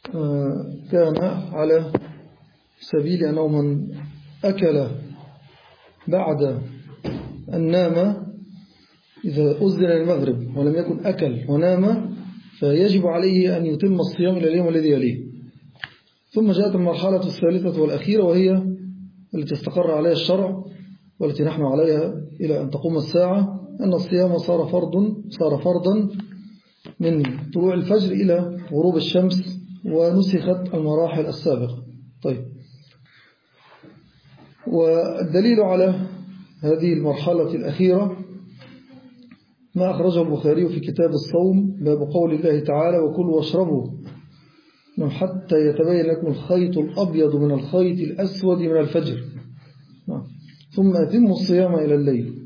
كان على سبيل أنه من أكل بعد أن نام، إذا أذن المغرب ولم يكن أكل ونام فيجب عليه أن يتم الصيام إلى اليوم الذي يليه. ثم جاءت المرحلة الثالثة والأخيرة، وهي التي استقر عليها الشرع والتي نحن عليها إلى أن تقوم الساعة، أن الصيام صار فرضا من طلوع الفجر إلى غروب الشمس، ونسخت المراحل السابقة. طيب، والدليل على هذه المرحلة الأخيرة ما أخرجه البخاري في كتاب الصوم، باب قول الله تعالى: وكلوا واشربوا حتى يتبين لكم الخيط الأبيض من الخيط الأسود من الفجر ثم أتموا الصيام إلى الليل.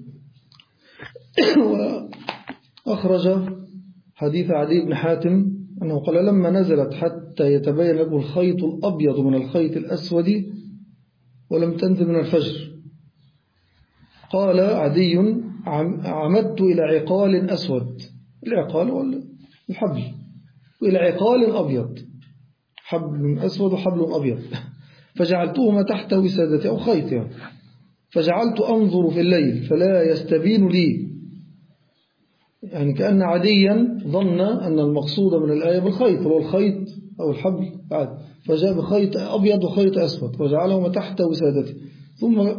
وأخرج حديث عدي بن حاتم أنه قال: لما نزلت حتى يتبين لكم الخيط الأبيض من الخيط الأسود ولم تنزل من الفجر، قال عدي: عمدت إلى عقال أسود، العقال والحبل، وإلى عقال أبيض، حبل أسود وحبل أبيض، فجعلتهما تحت وسادتي أو خيط يعني، فجعلت أنظر في الليل فلا يستبين لي، يعني كأن عديا ظن أن المقصود من الآية بالخيط هو الخيط أو الحبل بعد، فجاء بخيط أبيض وخيط أسود وجعلهما تحت وسادته، ثم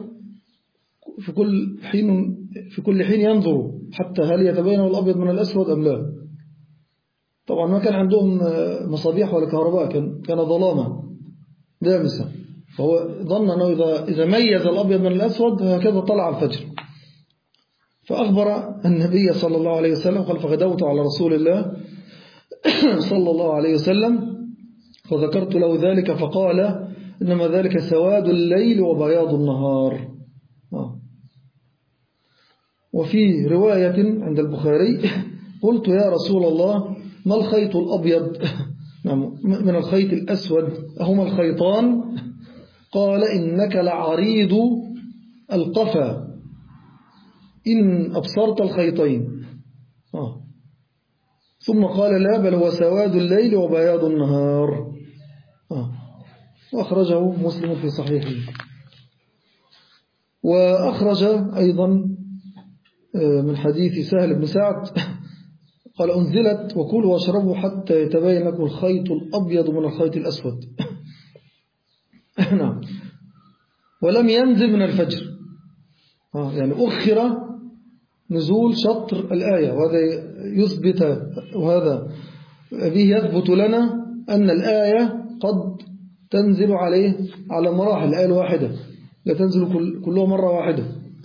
في كل حين ينظر حتى هل يتبين الأبيض من الأسود أم لا. طبعا ما كان عندهم مصابيح ولا كهرباء، كان ظلامة دامسة، فهو ظن أنه إذا ميز الأبيض من الأسود هكذا طلع الفجر. فأخبر النبي صلى الله عليه وسلم قال: فغدوت على رسول الله صلى الله عليه وسلم فذكرت له ذلك، فقال: إنما ذلك سواد الليل وبياض النهار. وفي رواية عند البخاري: قلت يا رسول الله ما الخيط الأبيض من الخيط الأسود، أهما الخيطان؟ قال: إنك لعريض القفا إن أبصرت الخيطين. ثم قال: لا، بل هو سواد الليل وبياض النهار. وأخرجه مسلم في صحيحه. وأخرج أيضا من حديث سهل بن سعد قال: أنزلت وكلوا واشربوا حتى يتبين لكم الخيط الأبيض من الخيط الأسود. نعم. ولم ينزل من الفجر، يعني أخر نزول شطر الآية، وهذا يثبت، وهذا به يثبت لنا أن الآية قد تنزل على مراحل، الآية الواحدة لا تنزل كلها مرة واحدة.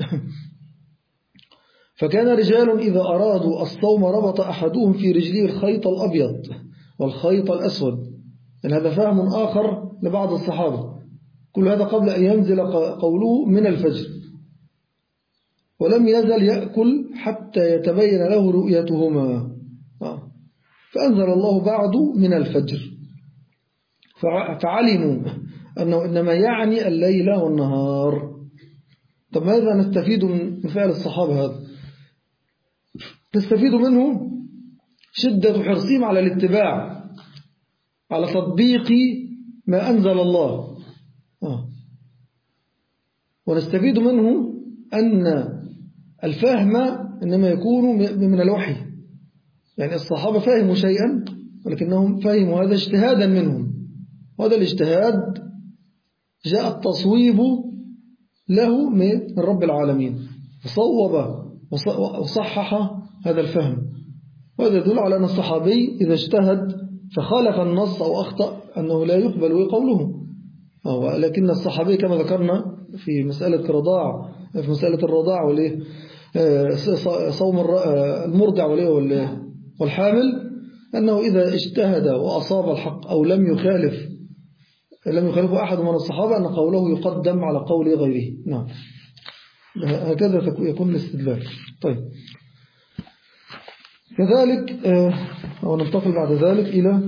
فكان رجال إذا أرادوا الصوم ربط أحدهم في رجليه الخيط الأبيض والخيط الأسود، يعني هذا فهم آخر لبعض الصحابة. كل هذا قبل أن ينزل قوله من الفجر. ولم يزل يأكل حتى يتبين له رؤيتهما، فأنزل الله بعد من الفجر، فعلموا أنه إنما يعني الليل والنهار. طب ماذا نستفيد من فعل الصحابة هذا؟ نستفيد منه شدة حرصهم على الاتباع، على تطبيق ما أنزل الله. ونستفيد منه أن الفهم إنما يكون من الوحي، يعني الصحابة فهموا شيئا ولكنهم فهموا هذا اجتهادا منهم، وهذا الاجتهاد جاء التصويب له من رب العالمين، فصوب وصحح هذا الفهم. وهذا يدل على أن الصحابي إذا اجتهد فخالف النص أو أخطأ أنه لا يقبل قوله. لكن الصحابي كما ذكرنا في مسألة الرضاع صوم المرضع والحامل، أنه إذا اجتهد وأصاب الحق أو لم يخالفه أحد من الصحابة أن قوله يقدم على قول غيره. نعم، هكذا يكون الاستدلال. طيب، كذلك وننتقل بعد ذلك إلى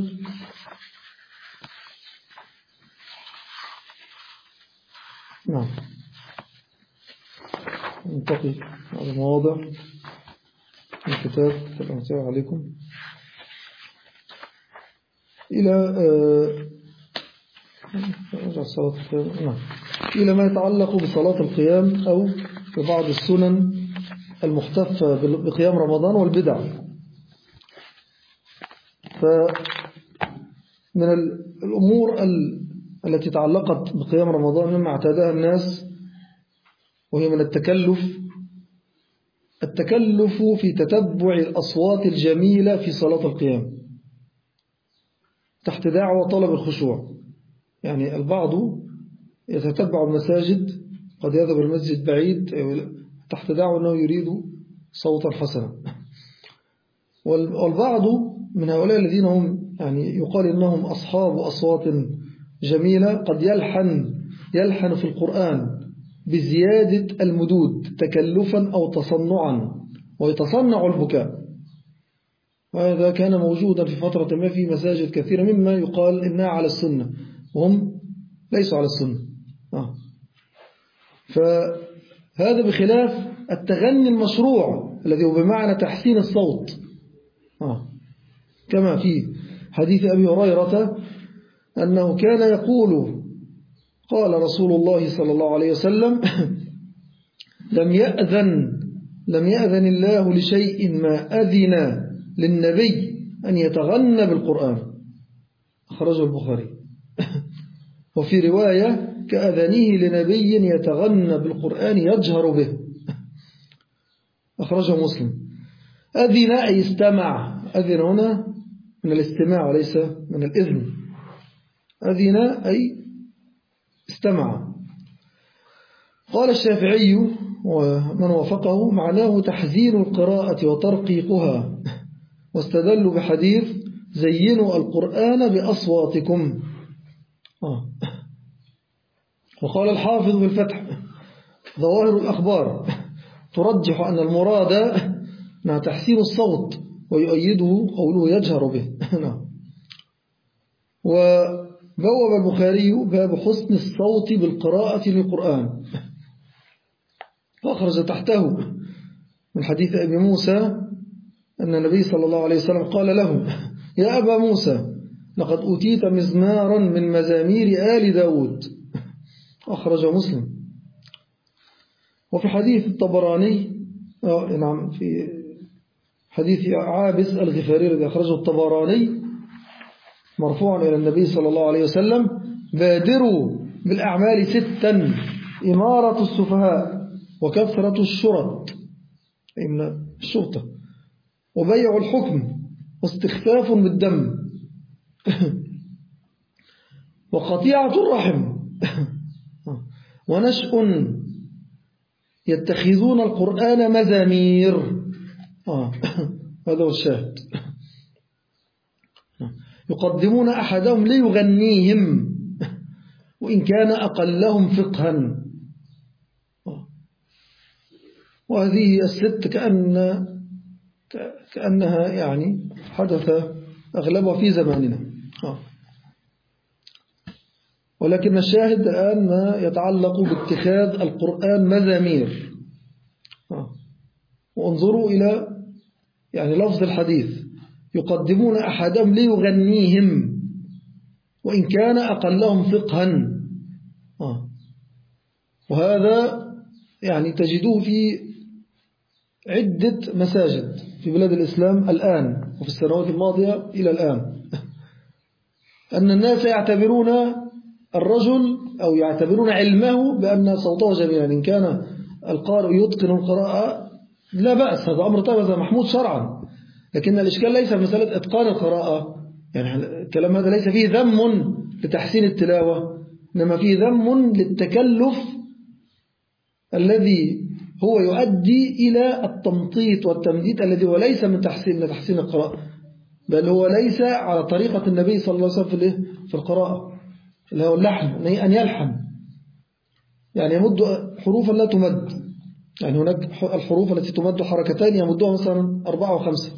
ننتقل على مواضع الكتاب الأمثال عليكم. إلى ما يتعلق بصلاة القيام أو ببعض السنن المحتفة بقيام رمضان والبدع. فمن الأمور التي تعلقت بقيام رمضان مما اعتادها الناس وهي من التكلف في تتبع الأصوات الجميلة في صلاة القيام تحت دعوى طلب الخشوع. يعني البعض يتتبع المساجد، قد يذهب المسجد بعيد تحت دعوى أنه يريد صوتا حسنا. والبعض من هؤلاء الذين هم يعني يقال إنهم أصحاب أصوات جميلة قد يلحن في القرآن بزيادة المدود تكلفا أو تصنعا ويتصنع البكاء. وهذا كان موجودا في فترة ما في مساجد كثيرة مما يقال إنها على السنة وهم ليسوا على السنة. فهذا بخلاف التغني المشروع الذي هو بمعنى تحسين الصوت، كما في حديث أبي هريرة أنه كان يقول قال رسول الله صلى الله عليه وسلم لم يأذن الله لشيء ما أذن للنبي أن يتغنى بالقرآن، أخرجه البخاري. وفي رواية كأذنه لنبي يتغنى بالقرآن يجهر به، أخرجه مسلم. أذن أي استمع، أذن هنا من الاستماع وليس من الإذن. أذن أي استمع. قال الشافعي ومن وافقه معناه تحزين القراءة وترقيقها، واستدلوا بحديث زينوا القرآن بأصواتكم. وقال الحافظ بالفتح ظواهر الأخبار ترجح أن المراد مع تحسين الصوت ويؤيده قوله يجهر به. وبوب البخاري باب حسن الصوت بالقراءة للقرآن، فأخرج تحته من حديث أبي موسى أن النبي صلى الله عليه وسلم قال له يا أبا موسى لقد أوتيت مزمارا من مزامير آل داود، أخرجه مسلم. وفي حديث الطبراني نعم في حديث عابس الغفاري الذي أخرجه الطبراني مرفوعا إلى النبي صلى الله عليه وسلم بادروا بالأعمال 6: إمارة السفهاء وكثرة الشرط أي من الشرطة وبيع الحكم واستخفاف بالدم وقطيعة الرحم ونشء يتخذون القرآن مزامير. هذا هو الشاهد. يقدمون أحدهم ليغنيهم وإن كان أقلهم فقها. وهذه الست كأنها يعني حدث أغلبها في زماننا. ولكن الشاهد الآن ما يتعلق باتخاذ القرآن مزامير. وانظروا إلى يعني لفظ الحديث يقدمون أحدهم ليغنيهم وإن كان أقلهم فقها. وهذا يعني تجدوه في عدة مساجد في بلاد الإسلام الآن وفي السنوات الماضية إلى الآن، أن الناس يعتبرون الرجل أو يعتبرون علمه بأن صوته جميل. إن كان القارئ يتقن القراءة لا بأس، هذا أمر طيب، هذا محمود شرعا. لكن الإشكال ليس في مسألة إتقان القراءة، يعني الكلام هذا ليس فيه ذم لتحسين التلاوة، إنما فيه ذم للتكلف الذي هو يؤدي إلى التمطيط والتمديد الذي هو ليس من تحسين القراءة، بل هو ليس على طريقة النبي صلى الله عليه وسلم في القراءة، اللي هو اللحن، أن يلحن، يعني يمد حروفا لا تمد. يعني هناك الحروف التي تمد حركتين يمدها مثلا 4 و5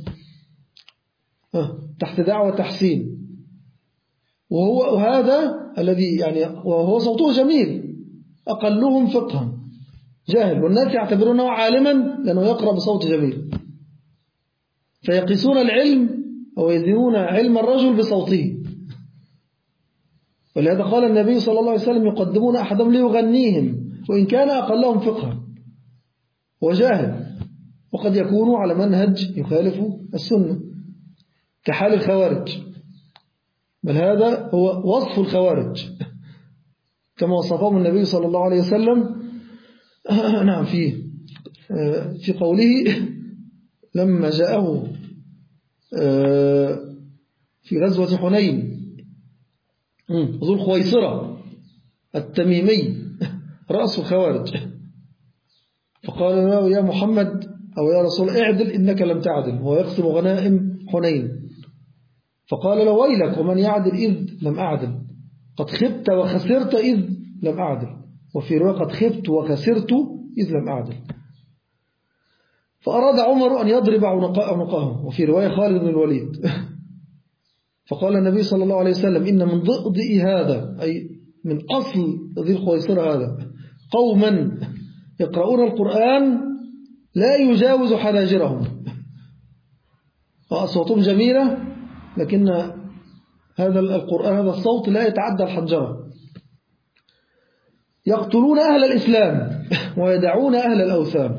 تحت دعوة تحسين. وهذا الذي يعني وهو صوته جميل أقلهم فقها جاهل، والناس يعتبرونه عالما لأنه يقرأ بصوت جميل، فيقيسون العلم أو يزنون علم الرجل بصوته. ولهذا قال النبي صلى الله عليه وسلم يقدمون أحدهم ليغنيهم وإن كان أقلهم فقها وجاهل، وقد يكونوا على منهج يخالف السنة كحال الخوارج، بل هذا هو وصف الخوارج كما وصفهم النبي صلى الله عليه وسلم نعم في قوله لما جاءه في غزوة حنين ذو الخويصرة التميمي رأس الخوارج، فقال له يا محمد أو يا رسول اعدل إنك لم تعدل، وهو يقسم غنائم حنين. فقال له ويلك ومن يعدل إذ لم أعدل، قد خبت وخسرت إذ لم أعدل، وفي رواية قد خبت وخسرت إذ لم أعدل. فأراد عمر أن يضرب عنقه، وفي رواية خالد بن الوليد. فقال النبي صلى الله عليه وسلم إن من ضئضئ هذا، أي من أصل ذي الخويصرة هذا، قوما يقرؤون القرآن لا يجاوز حناجرهم، وأصواتهم جميلة لكن هذا القرآن هذا الصوت لا يتعدى الحنجرة، يقتلون أهل الإسلام ويدعون أهل الأوثان،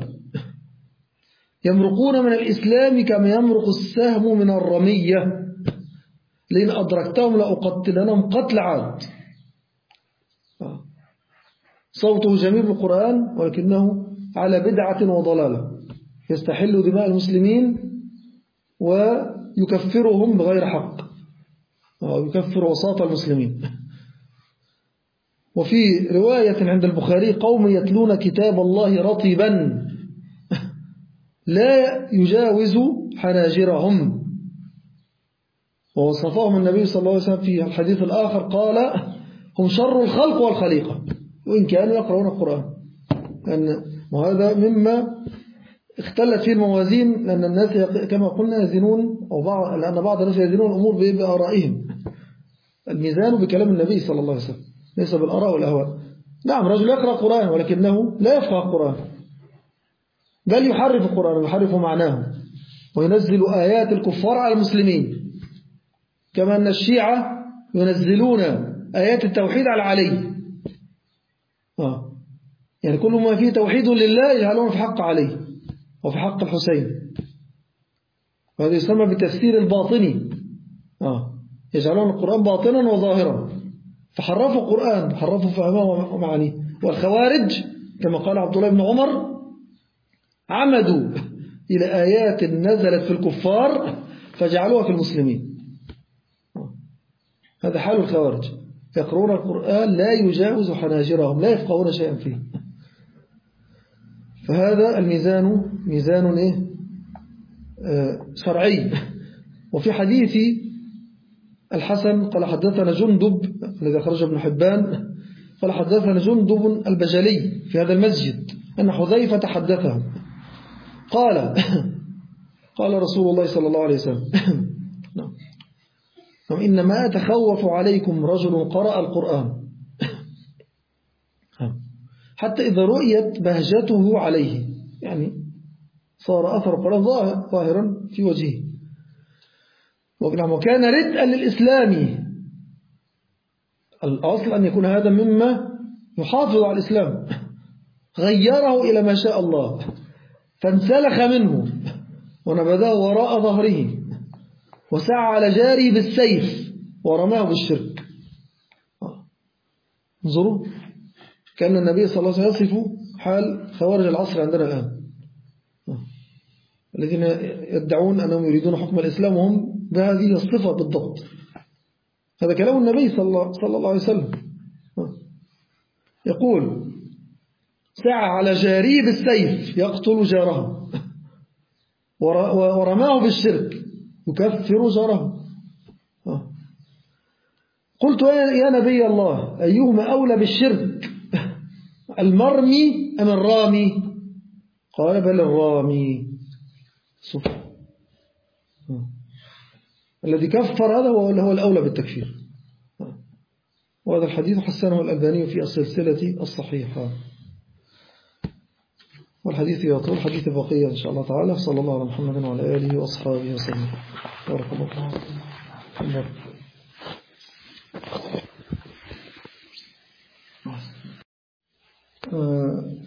يمرقون من الإسلام كما يمرق السهم من الرمية، لئن أدركتهم لأقتلنهم قتل عاد. صوته جميل بالقرآن ولكنه على بدعة وضلالة، يستحل دماء المسلمين ويكفرهم بغير حق، يكفر وساط المسلمين. وفي رواية عند البخاري قوم يتلون كتاب الله رطبا لا يجاوز حناجرهم، ووصفهم النبي صلى الله عليه وسلم في الحديث الآخر قال هم شر الخلق والخليقة وإن كانوا يقرؤون القرآن. وهذا مما اختلت فيه الموازين، لأن الناس كما قلنا يزنون لأن بعض الناس يزنون الأمور بآرائهم. الميزان بكلام النبي صلى الله عليه وسلم ليس بالآراء والأهواء. نعم رجل يقرأ القرآن ولكنه لا يفقه القرآن، بل يحرف القرآن ويحرف معناه وينزل آيات الكفار على المسلمين، كما أن الشيعة ينزلون آيات التوحيد على علي، يعني كل ما فيه توحيد لله يجعلون في حق علي وفي حق الحسين، وهذا يسمى بالتفسير الباطني، يجعلون القرآن باطنا وظاهرا، فحرفوا القرآن حرفوا فهمه ومعانيه. والخوارج كما قال عبد الله بن عمر عمدوا إلى آيات نزلت في الكفار فجعلوها في المسلمين. هذا حال الخوارج، يقرؤون القرآن لا يجاوز حناجرهم، لا يفقهون شيئا فيه. فهذا الميزان ميزان شرعي. وفي حديث الحسن قال حدثنا جندب الذي أخرجه ابن حبان قال حدثنا جندب البجلي في هذا المسجد أن حذيفة حدثه قال رسول الله صلى الله عليه وسلم إنما أتخوف عليكم رجل قرأ القرآن حتى إذا رؤيت بهجته عليه، يعني صار أثر القرآن ظاهرا في وجهه، وكان ردءا للإسلام. الأصل أن يكون هذا مما يحافظ على الإسلام، غيره إلى ما شاء الله فانسلخ منه ونبذه وراء ظهره وسعى على جاره بالسيف ورماه بالشرك. انظروا، كأن النبي صلى الله عليه وسلم يصف حال خوارج العصر عندنا الآن، الذين يدعون أنهم يريدون حكم الإسلام وهم بهذه الصفة بالضبط. هذا كلام النبي صلى الله عليه وسلم، يقول سعى على جاره بالسيف يقتل جاره ورماه بالشرك يكفر جاره. قلت يا نبي الله أيهما أولى بالشرك، المرمي أم الرامي؟ قال بل الرامي. الذي كفر هذا هو الأولى بالتكفير. وهذا الحديث حسنه الألباني في السلسلة الصحيحة، والحديث يطول حديث بقية إن شاء الله تعالى. صلى الله على محمد وعلى آله وأصحابه وسلم. بارك الله فيكم.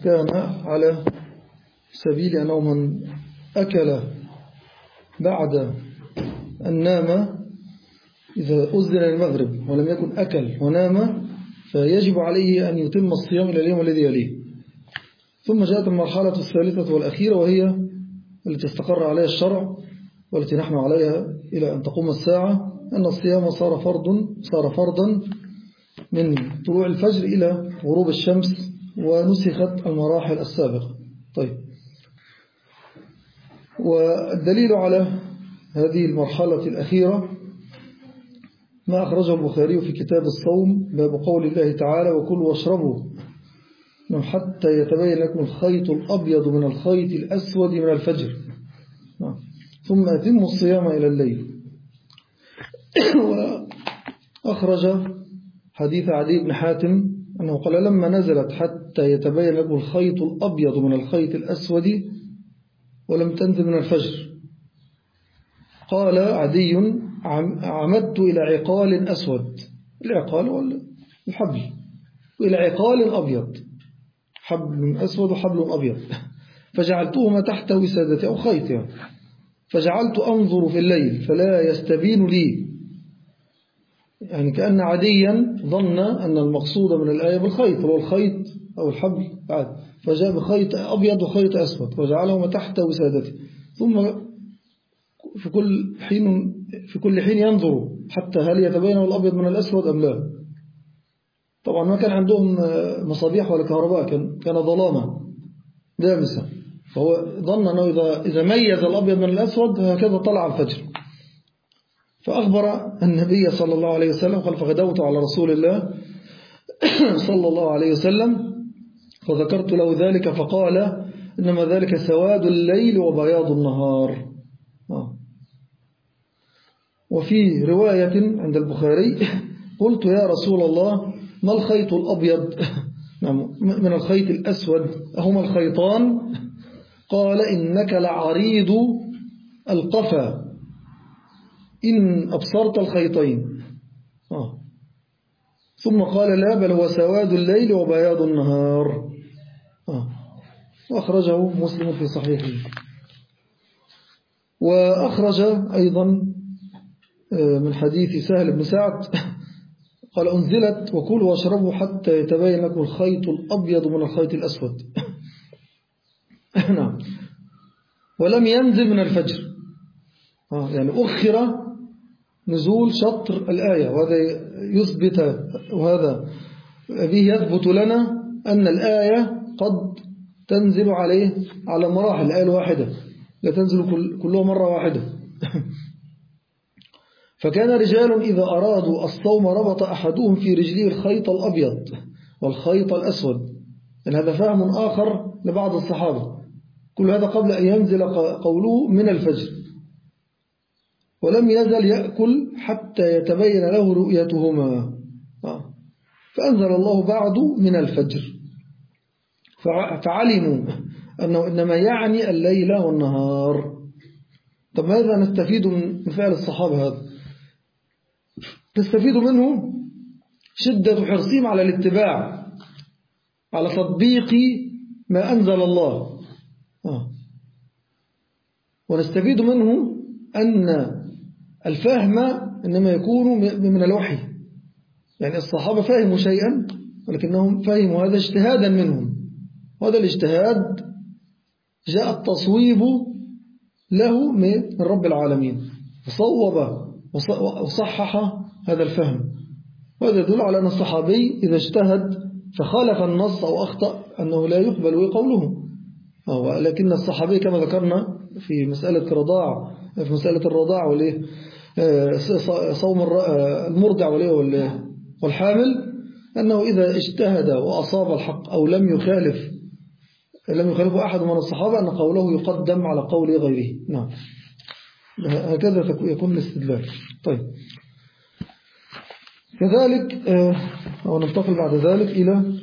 كان على سبيل أنه من أكل بعد أن نام، إذا أذن المغرب ولم يكن أكل ونام فيجب عليه أن يتم الصيام إلى اليوم الذي يليه. ثم جاءت المرحلة الثالثة والأخيرة، وهي التي استقر عليها الشرع والتي نحن عليها إلى أن تقوم الساعة، أن الصيام صار فرضا من طلوع الفجر إلى غروب الشمس، ونسخت المراحل السابقة. طيب، والدليل على هذه المرحلة الأخيرة ما أخرجه البخاري في كتاب الصوم، باب قول الله تعالى: وكلوا واشربوا حتى يتبين لكم الخيط الأبيض من الخيط الأسود من الفجر ثم أتموا الصيام إلى الليل. وأخرج حديث عدي بن حاتم أنه قال: لما نزلت حتى يتبين لكم الخيط الأبيض من الخيط الأسود ولم تنزل من الفجر، قال عدي: عمدت إلى عقال أسود، العقال والحبل، وإلى عقال أبيض، حبل أسود وحبل أبيض، فجعلتهما تحت وسادتي أو خيط يعني، فجعلت أنظر في الليل فلا يستبين لي، يعني كأن عديا ظن أن المقصود من الآية بالخيط هو الخيط أو الحبل بعد، فجاء بخيط أبيض وخيط أسود وجعلهما تحت وسادته، ثم في كل حين ينظر حتى هل يتبين الأبيض من الأسود أم لا. طبعا ما كان عندهم مصابيح ولا كهرباء، كان ظلامة دامسة، فهو ظن أنه إذا ميز الأبيض من الأسود هكذا طلع الفجر. فأخبر النبي صلى الله عليه وسلم قال: فغدوت على رسول الله صلى الله عليه وسلم فذكرت له ذلك، فقال: إنما ذلك سواد الليل وبياض النهار. وفي رواية عند البخاري: قلت يا رسول الله ما الخيط الأبيض من الخيط الأسود، أهما الخيطان؟ قال: إنك لعريض القفا إن أبصرت الخيطين. ثم قال: لا، بل هو سواد الليل وبياض النهار. وأخرجه مسلم في صحيحه. وأخرج أيضا من حديث سهل بن سعد قال: أنزلت وكلوا واشربوا حتى يتبين لكم الخيط الأبيض من الخيط الأسود. نعم. ولم ينزل من الفجر، يعني أخر نزول شطر الآية، وهذا يثبت، وهذا به يثبت لنا أن الآية قد تنزل على مراحل، الآية الواحدة لا تنزل كلها مرة واحدة. فكان رجال إذا أرادوا الصوم ربط أحدهم في رجليه الخيط الأبيض والخيط الأسود، يعني هذا فهم آخر لبعض الصحابة. كل هذا قبل أن ينزل قوله من الفجر. ولم يزل يأكل حتى يتبين له رؤيتهما، فأنزل الله بعد من الفجر، فعلموا أنه إنما يعني الليل والنهار. طب ماذا نستفيد من فعل الصحابة هذا؟ نستفيد منه شدة حرصهم على الاتباع، على تطبيق ما أنزل الله. ونستفيد منه أن الفهم إنما يكون من الوحي، يعني الصحابة فهموا شيئا ولكنهم فهموا هذا اجتهادا منهم، وهذا الاجتهاد جاء التصويب له من رب العالمين، وصوب وصحح هذا الفهم. وهذا يدل على أن الصحابي إذا اجتهد فخالف النص أو أخطأ أنه لا يقبل قوله. لكن الصحابي كما ذكرنا في مسألة الرضاع صوم المرضع والحامل، أنه إذا اجتهد وأصاب الحق أو لم يخالفه أحد من الصحابة أن قوله يقدم على قول غيره. نعم، هكذا يكون الاستدلال. طيب، كذلك وننتقل بعد ذلك إلى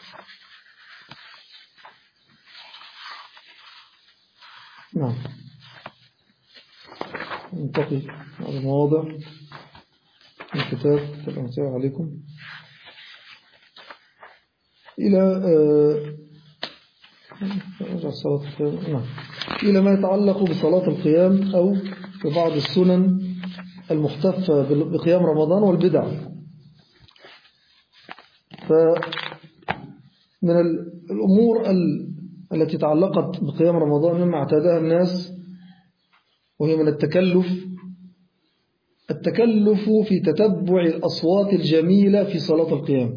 ننتقل على مواضع الكتاب الأمثال عليكم إلى نعم. إلى ما يتعلق بصلاة القيام أو ببعض السنن المحتفة بقيام رمضان والبدع. فمن الأمور التي تعلقت بقيام رمضان مما اعتادها الناس، وهي من التكلف في تتبع الأصوات الجميلة في صلاة القيام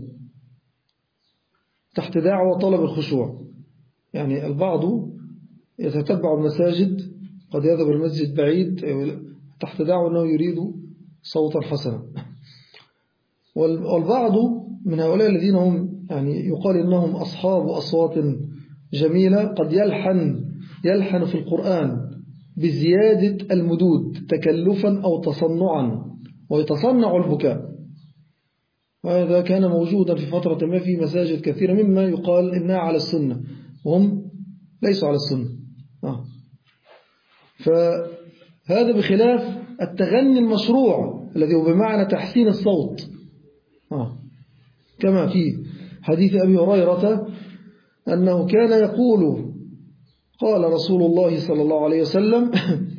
تحت دعوى طلب الخشوع. يعني البعض يتتبع المساجد، قد يذهب المسجد بعيد تحت دعوى أنه يريد صوتا حسنا. والبعض من هؤلاء الذين هم يعني يقال إنهم أصحاب أصوات جميلة قد يلحن في القرآن بزيادة المدود تكلفا أو تصنعا ويتصنع البكاء. وهذا كان موجودا في فترة ما في مساجد كثيرة مما يقال إنها على السنة وهم ليسوا على السنة. فهذا بخلاف التغني المشروع الذي هو بمعنى تحسين الصوت، كما في حديث أبي هريرة أنه كان يقول قال رسول الله صلى الله عليه وسلم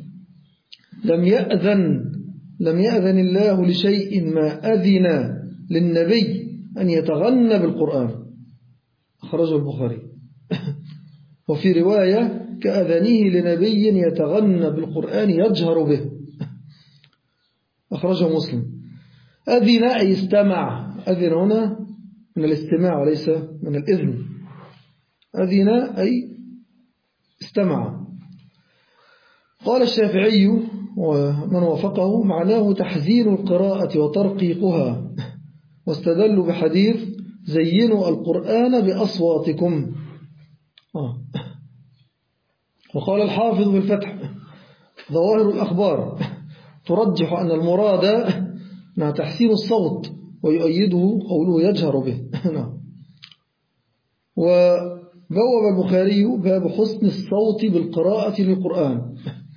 لم يأذن الله لشيء ما أذن للنبي أن يتغنى بالقرآن، أخرجه البخاري. وفي رواية كأذنه لنبي يتغنى بالقرآن يجهر به، أخرجه مسلم. أذن أي استمع، أذن هنا من الاستماع وليس من الإذن. أذن أي استمع. قال الشافعي ومن وافقه معناه تحزين القراءة وترقيقها، واستدلوا بحديث زينوا القرآن بأصواتكم. وقال الحافظ بالفتح ظواهر الأخبار ترجح أن المراد مع تحسين الصوت، ويؤيده قوله يجهر به. وبوب البخاري باب حسن الصوت بالقراءة للقرآن،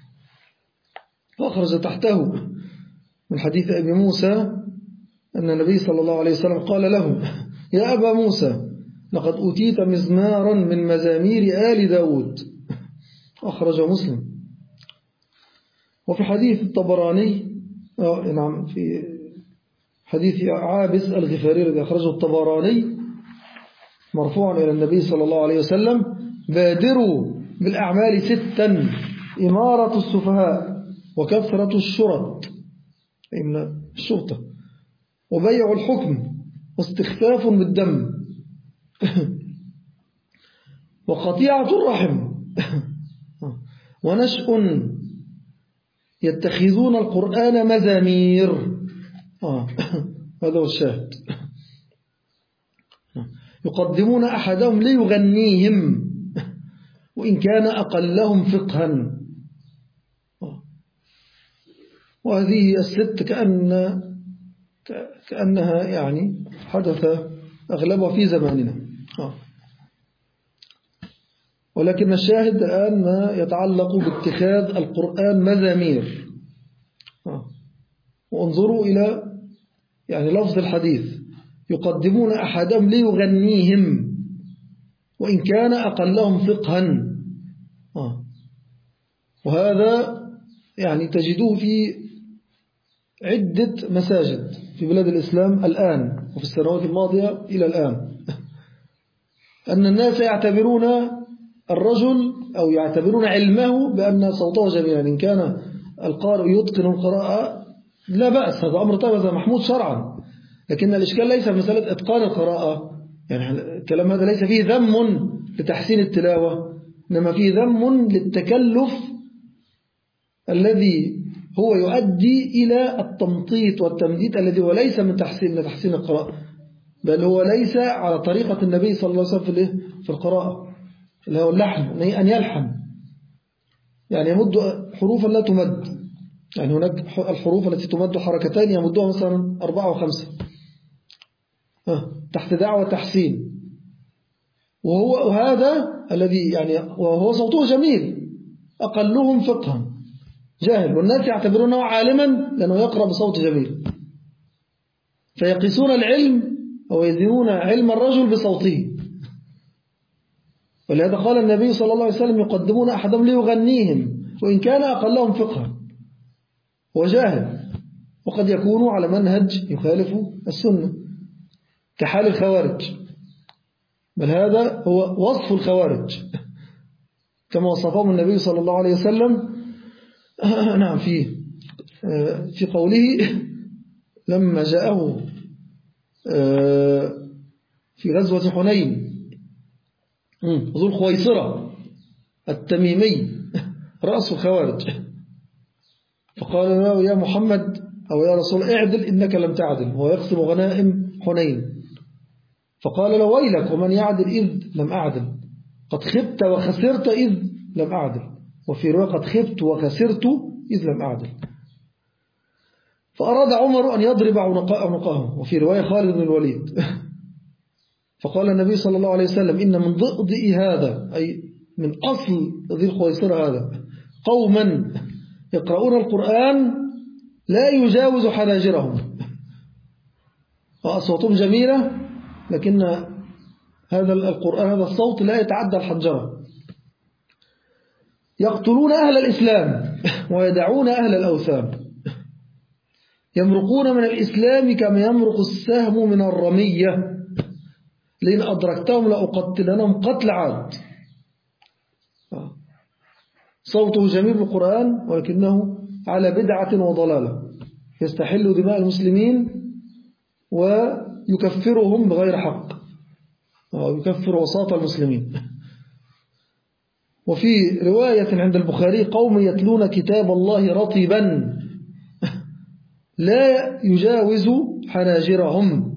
فأخرج تحته من حديث أبي موسى أن النبي صلى الله عليه وسلم قال له يا أبا موسى لقد أوتيت مزمارا من مزامير آل داود، أخرج مسلم. وفي حديث الطبراني نعم في حديث عابس الغفاري الذي أخرجه الطبراني مرفوعا إلى النبي صلى الله عليه وسلم بادروا بالأعمال 6: إمارة السفهاء، وكثرة الشرط أي من الشرطة، وبيع الحكم، واستخفاف بالدم، وقطيعة الرحم، ونشء يتخذون القرآن مزامير. هذا هو الشاهد. يقدمون أحدهم ليغنيهم وإن كان أقلهم فقها. وهذه الست كأنها يعني حدث أغلبها في زماننا. ولكن الشاهد الآن ما يتعلق باتخاذ القرآن مزامير. وانظروا إلى يعني لفظ الحديث يقدمون أحدهم ليغنيهم وإن كان أقلهم فقها. وهذا يعني تجدوه في عدة مساجد في بلاد الإسلام الآن وفي السنوات الماضية إلى الآن، أن الناس يعتبرون الرجل أو يعتبرون علمه بأن صوته جميلا. إن كان القارئ يتقن القراءة لا بأس، هذا أمر طيب، هذا محمود شرعا. لكن الإشكال ليس في مسألة إتقان القراءة، يعني الكلام هذا ليس فيه ذم لتحسين التلاوة، إنما فيه ذم للتكلف الذي هو يؤدي إلى التمطيط والتمديد الذي هو ليس من تحسين القراءة، بل هو ليس على طريقة النبي صلى الله عليه وسلم في القراءة، اللي هو اللحن، أن يلحن، يعني يمد حروفا لا تمد. يعني هناك الحروف التي تمد حركتين يمدها مثلا 4 و5 تحت دعوة تحسين، وهذا الذي يعني وهو صوته جميل أقلهم فقها جاهل، والناس يعتبرونه عالما لأنه يقرأ بصوت جميل، فيقيسون العلم أو يزنون علم الرجل بصوته. ولهذا قال النبي صلى الله عليه وسلم يقدمون أحدهم ليغنيهم وإن كان أقلهم فقها وجاهل، وقد يكونوا على منهج يخالف السنة كحال الخوارج، بل هذا هو وصف الخوارج كما وصفهم النبي صلى الله عليه وسلم نعم في قوله لما جاءه في غزوة حنين ذو الخويصرة التميمي رأس الخوارج، فقال له يا محمد أو يا رسول اعدل إنك لم تعدل، هو يقسم غنائم حنين، فقال له ويلك ومن يعدل إذ لم أعدل، قد خبت وخسرت إذ لم أعدل، وفي رواية قد خبت وخسرت إذ لم أعدل. فأراد عمر أن يضرب عنقه، وفي رواية خالد بن الوليد فقال النبي صلى الله عليه وسلم إن من ضئضئ هذا، أي من أصل ذي الخويصرة هذا، قوما يقرؤون القرآن لا يجاوز حناجرهم، وأصواتهم جميلة لكن هذا القرآن هذا الصوت لا يتعدى الحنجرة، يقتلون أهل الإسلام ويدعون أهل الأوثان، يمرقون من الإسلام كما يمرق السهم من الرمية، لئن أدركتهم لأقتلنهم قتل عاد. صوته جميل بالقرآن ولكنه على بدعة وضلالة، يستحل دماء المسلمين ويكفرهم بغير حق، يكفر وساط المسلمين. وفي رواية عند البخاري قوم يتلون كتاب الله رطبا لا يجاوز حناجرهم،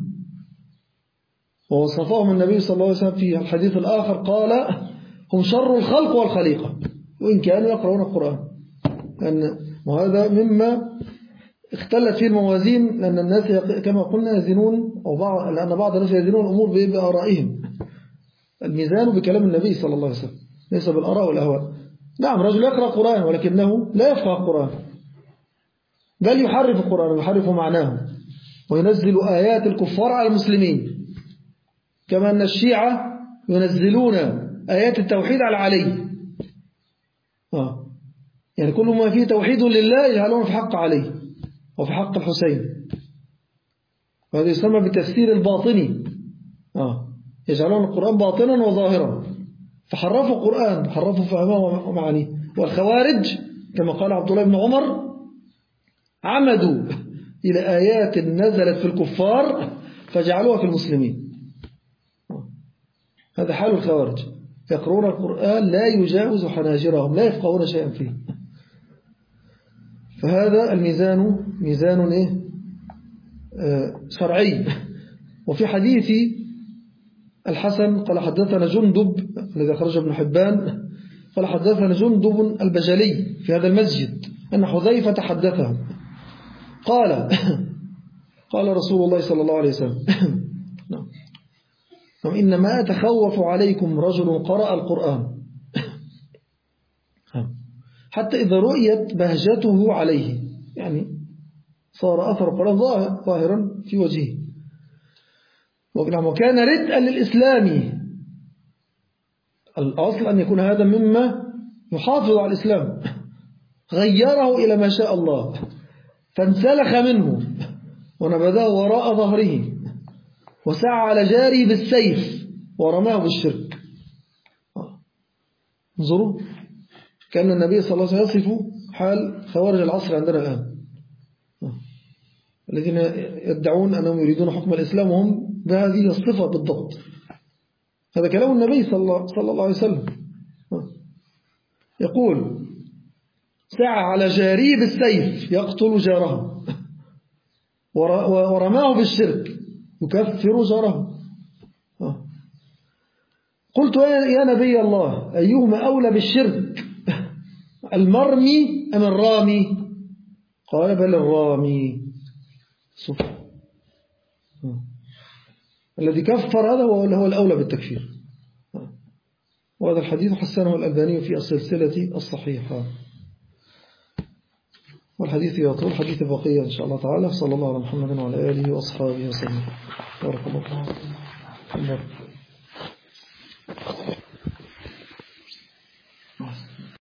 ووصفهم النبي صلى الله عليه وسلم في الحديث الآخر قال هم شر الخلق والخليقة وإن كانوا يقرؤون القرآن، وهذا مما اختلت فيه الموازين، لأن الناس كما قلنا يزنون لأن بعض الناس يزنون الأمور بآرائهم، الميزان بكلام النبي صلى الله عليه وسلم ليس بالآراء والأهواء. نعم رجل يقرأ القرآن ولكنه لا يفقه القرآن، بل يحرف القرآن ويحرف معناه وينزل آيات الكفار على المسلمين، كما أن الشيعة ينزلون آيات التوحيد على علي، يعني كل ما فيه توحيد لله يجعلون في حق علي وفي حق الحسين، وهذا يسمى بالتفسير الباطني، يجعلون القرآن باطنا وظاهرا، فحرفوا القرآن، حرفوا فهمه ومعانيه. والخوارج كما قال عبد الله بن عمر عمدوا إلى آيات نزلت في الكفار فجعلوها في المسلمين، هذا حال الخوارج، يقرؤون القرآن لا يجاوز حناجرهم، لا يفقهون شيئا فيه. فهذا الميزان ميزان شرعي. وفي حديث الحسن قال حدثنا جندب الذي أخرجه ابن حبان قال حدثنا جندب البجلي في هذا المسجد أن حذيفة حدثه قال رسول الله صلى الله عليه وسلم إنما أتخوف عليكم رجل قرأ القرآن حتى إذا رؤيت بهجته عليه، يعني صار أثر القرآن ظاهرا في وجهه، وكان ردءا للإسلام، الأصل أن يكون هذا مما يحافظ على الإسلام، غيره إلى ما شاء الله فانسلخ منه ونبذه وراء ظهره وسعى على جاره بالسيف ورماه بالشرك. انظروا، كان النبي صلى الله عليه وسلم يصف حال خوارج العصر عندنا الآن، الذين يدعون أنهم يريدون حكم الإسلام وهم بهذه الصفة بالضبط. هذا كلام النبي صلى الله عليه وسلم، يقول سعى على جاره بالسيف يقتل جاره ورماه بالشرك يكفر جاره. قلت يا نبي الله أيهما أولى بالشرك، المرمي أم الرامي؟ قال بل الرامي. الذي كفر هذا هو الأولى بالتكفير. وهذا الحديث حسنه الألباني في السلسلة الصحيحة، والحديث يطول، حديث بقية إن شاء الله تعالى. صلى الله على محمد وعلى آله وأصحابه وسلم. بارك الله فيكم.